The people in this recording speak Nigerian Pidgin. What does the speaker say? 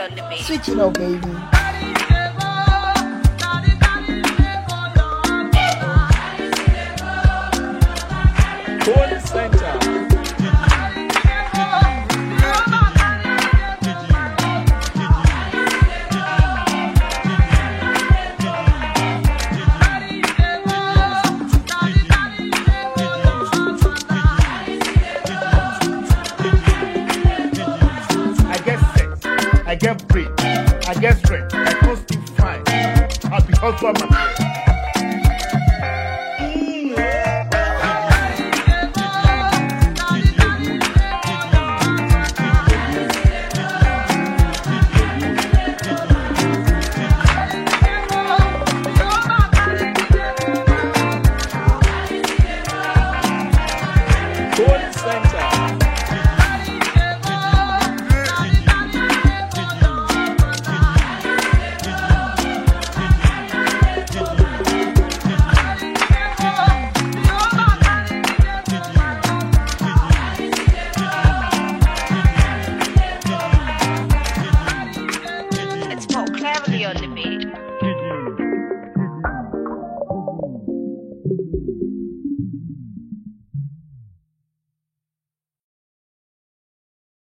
on the beat. Switch it up, baby. Holy Center. I get free, I get strength, I can't still fine. I'll be hot for my